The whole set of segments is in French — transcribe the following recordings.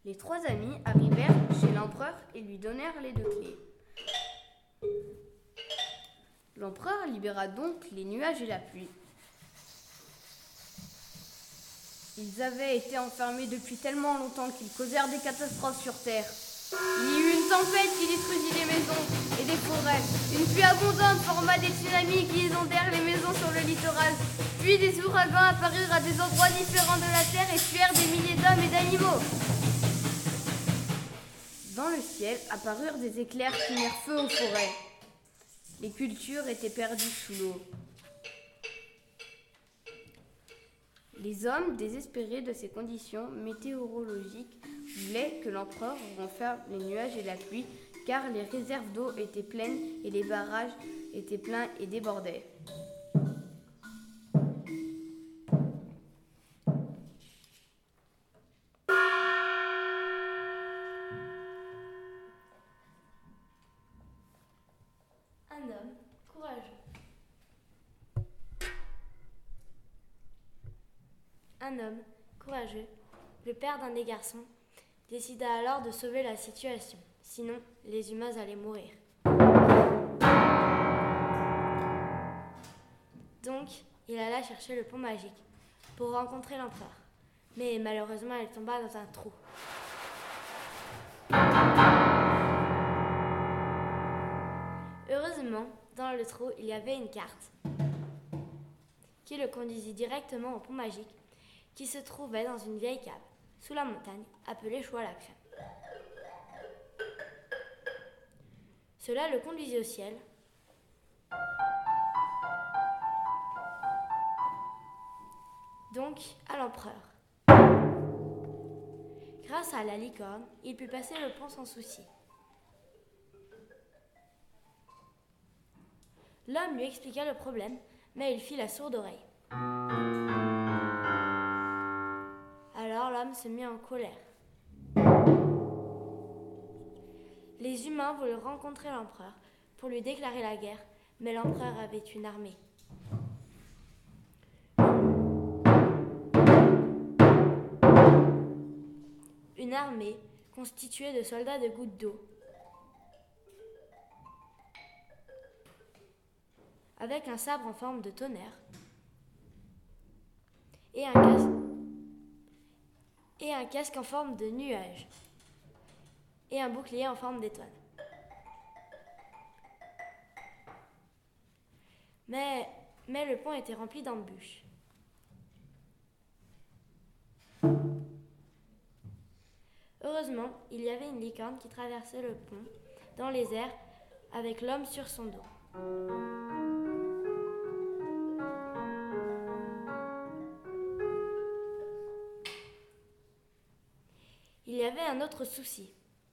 Les trois amis arrivèrent chez l'empereur et lui donnèrent les 2 clés. L'empereur libéra donc les nuages et la pluie. Ils avaient été enfermés depuis tellement longtemps qu'ils causèrent des catastrophes sur Terre. Il y eut une tempête qui détruisit les maisons et des forêts. Une pluie abondante forma des tsunamis qui inondèrent les maisons sur le littoral. Puis des ouragans apparurent à des endroits différents de la Terre et tuèrent des milliers d'hommes et d'animaux. Dans le ciel apparurent des éclairs qui mirent feu aux forêts. Les cultures étaient perdues sous l'eau. Les hommes, désespérés de ces conditions météorologiques, voulaient que l'empereur renferme les nuages et la pluie, car les réserves d'eau étaient pleines et les barrages étaient pleins et débordaient. Un homme courageux. Un homme courageux, le père d'un des garçons, décida alors de sauver la situation, sinon les humains allaient mourir. Donc, il alla chercher le pont magique pour rencontrer l'empereur. Mais malheureusement, il tomba dans un trou. Heureusement, dans le trou, il y avait une carte qui le conduisit directement au pont magique qui se trouvait dans une vieille cave, sous la montagne, appelée Chou à la crème. Cela le conduisit au ciel, donc à l'empereur. Grâce à la licorne, il put passer le pont sans souci. L'homme lui expliqua le problème, mais il fit la sourde oreille. Alors l'homme se mit en colère. Les humains voulurent rencontrer l'empereur pour lui déclarer la guerre, mais l'empereur avait une armée. Une armée constituée de soldats de gouttes d'eau, avec un sabre en forme de tonnerre et un casque en forme de nuage et un bouclier en forme d'étoile. Mais le pont était rempli d'embûches. Heureusement, il y avait une licorne qui traversait le pont dans les airs avec l'homme sur son dos. Il y avait un autre souci.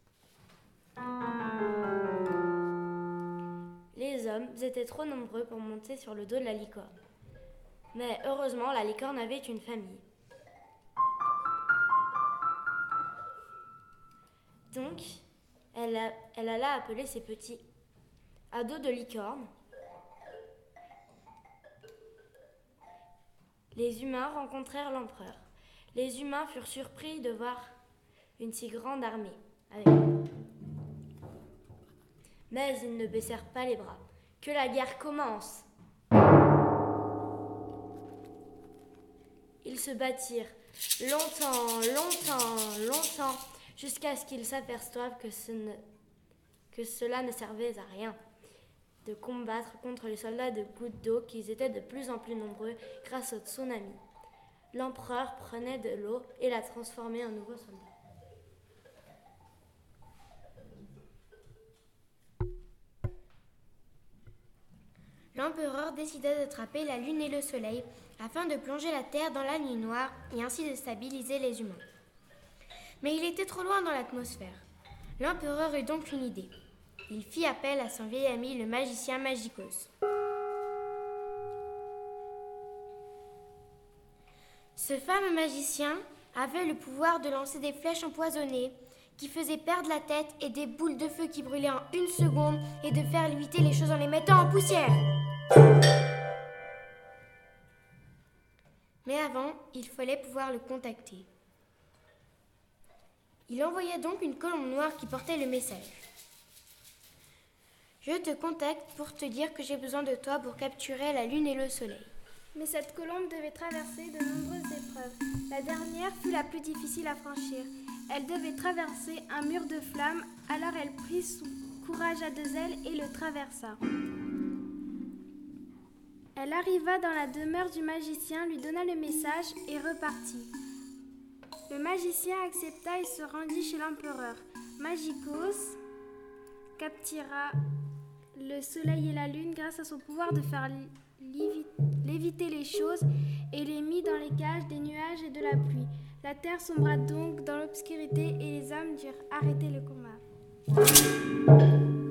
Les hommes étaient trop nombreux pour monter sur le dos de la licorne. Mais heureusement, la licorne avait une famille. Donc, elle alla appeler ses petits à dos de licorne. Les humains rencontrèrent l'empereur. Les humains furent surpris de voir une si grande armée avec eux. Mais ils ne baissèrent pas les bras. Que la guerre commence! Ils se battirent longtemps, jusqu'à ce qu'ils s'aperçoivent que cela ne servait à rien de combattre contre les soldats de gouttes d'eau, qu'ils étaient de plus en plus nombreux grâce au tsunami. L'empereur prenait de l'eau et la transformait en nouveaux soldats. L'empereur décida d'attraper la lune et le soleil afin de plonger la terre dans la nuit noire et ainsi de stabiliser les humains. Mais il était trop loin dans l'atmosphère. L'empereur eut donc une idée. Il fit appel à son vieil ami le magicien Magikos. Ce fameux magicien avait le pouvoir de lancer des flèches empoisonnées qui faisaient perdre la tête et des boules de feu qui brûlaient en 1 seconde et de faire léviter les choses en les mettant en poussière. Mais avant, il fallait pouvoir le contacter. Il envoya donc une colombe noire qui portait le message. « Je te contacte pour te dire que j'ai besoin de toi pour capturer la lune et le soleil. » Mais cette colombe devait traverser de nombreuses épreuves. La dernière fut la plus difficile à franchir. Elle devait traverser un mur de flammes, alors elle prit son courage à deux ailes et le traversa. Elle arriva dans la demeure du magicien, lui donna le message et repartit. Le magicien accepta et se rendit chez l'empereur. Magicos captura le soleil et la lune grâce à son pouvoir de faire léviter les choses et les mit dans les cages des nuages et de la pluie. La terre sombra donc dans l'obscurité et les hommes durent arrêter le combat.